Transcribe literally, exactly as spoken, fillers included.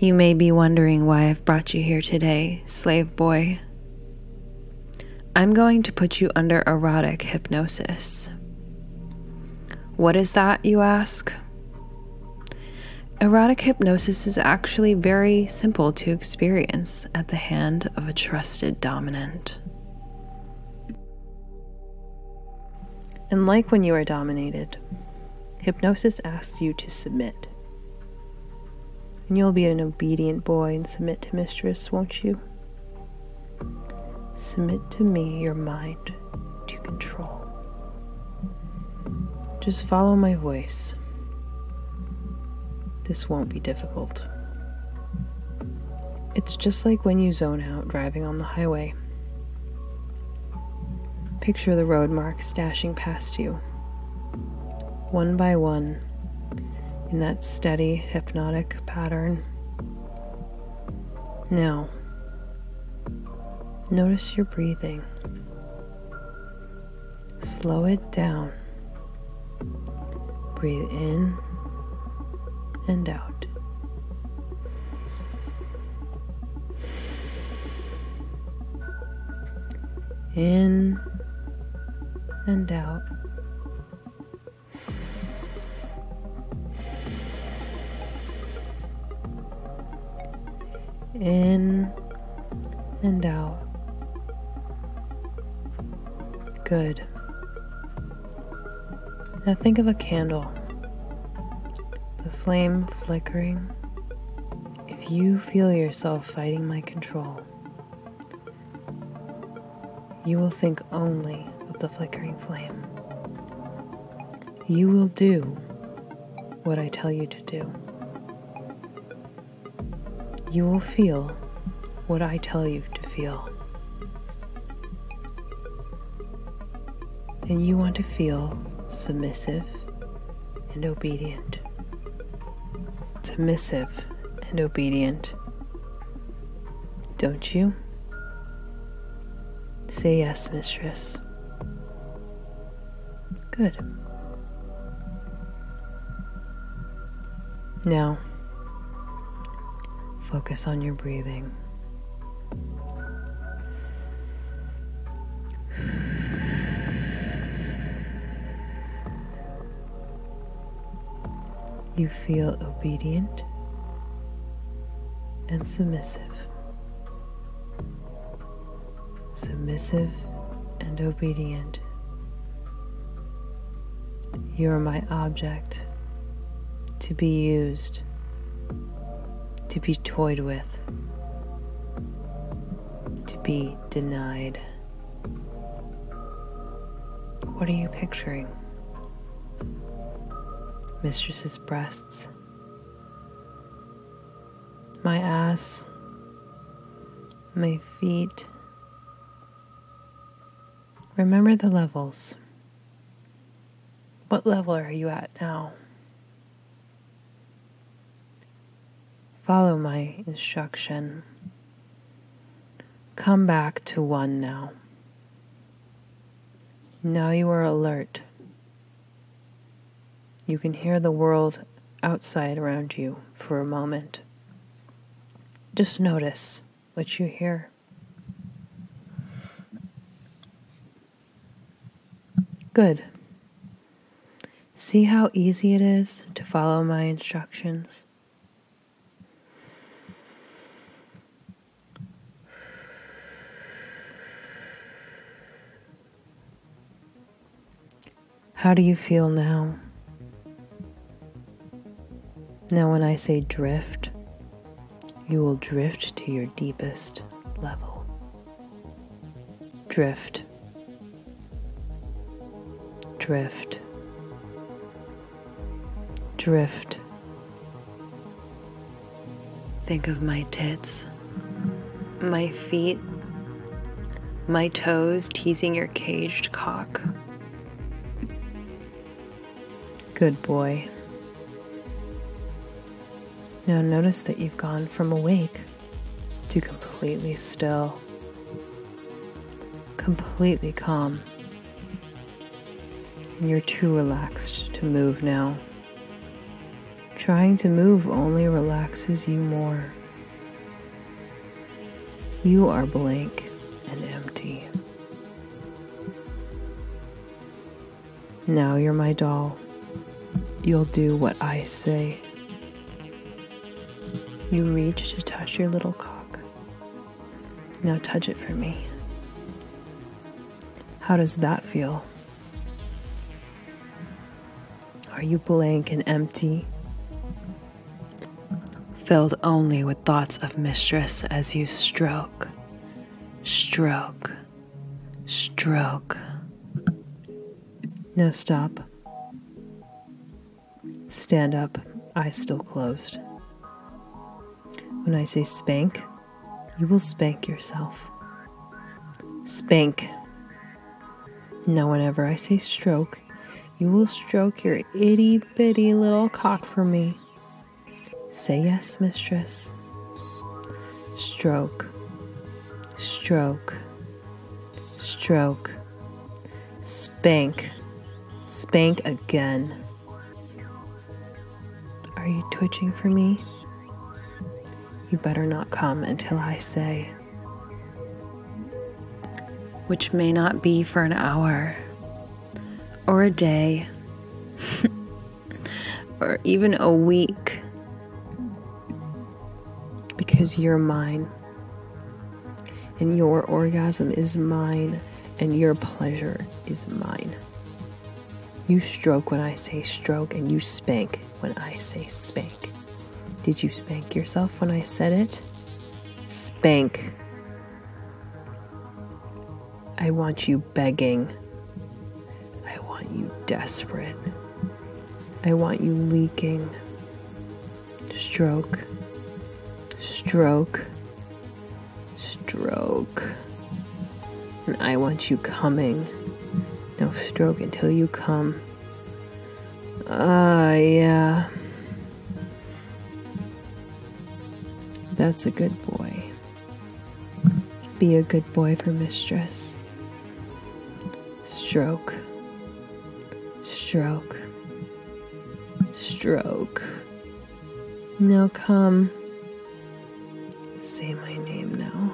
You may be wondering why I've brought you here today, slave boy. I'm going to put you under erotic hypnosis. What is that, you ask? Erotic hypnosis is actually very simple to experience at the hand of a trusted dominant. And like when you are dominated, hypnosis asks you to submit. And you'll be an obedient boy and submit to mistress, won't you? Submit to me your mind to control. Just follow my voice. This won't be difficult. It's just like when you zone out driving on the highway. Picture the road marks dashing past you, one by one, in that steady, hypnotic pattern. Now, notice your breathing. Slow it down. Breathe in and out. In and out. In and out. Good. Now think of a candle. The flame flickering. If you feel yourself fighting my control, you will think only of the flickering flame. You will do what I tell you to do. You will feel what I tell you to feel. And you want to feel submissive and obedient. Submissive and obedient. Don't you? Say yes, mistress. Good. Now, focus on your breathing. You feel obedient and submissive. Submissive and obedient. You are my object to be used, to be toyed with, to be denied. What are you picturing? Mistress's breasts, my ass, my feet. Remember the levels. What level are you at now? Follow my instruction. Come back to one now. Now you are alert. You can hear the world outside around you for a moment. Just notice what you hear. Good. See how easy it is to follow my instructions? How do you feel now? Now when I say drift, you will drift to your deepest level. Drift. Drift. Drift. Think of my tits, my feet, my toes teasing your caged cock. Good boy. Now notice that you've gone from awake to completely still, completely calm. And you're too relaxed to move now. Trying to move only relaxes you more. You are blank and empty. Now you're my doll. You'll do what I say. You reach to touch your little cock. Now touch it for me. How does that feel? Are you blank and empty? Filled only with thoughts of mistress as you stroke, stroke, stroke. Now stop. Stand up, eyes still closed. When I say spank, you will spank yourself. Spank. Now whenever I say stroke, you will stroke your itty bitty little cock for me. Say yes, mistress. Stroke, stroke, stroke. Spank, spank again. Are you twitching for me? You better not come until I say. Which may not be for an hour, or a day, or even a week. Because you're mine, and your orgasm is mine, and your pleasure is mine. You stroke when I say stroke, and you spank when I say spank. Did you spank yourself when I said it? Spank. I want you begging. I want you desperate. I want you leaking. Stroke. Stroke, stroke, and I want you coming. Now stroke until you come. Ah, uh, yeah. That's a good boy. Be a good boy for mistress. Stroke, stroke, stroke. Now come. Say my name now.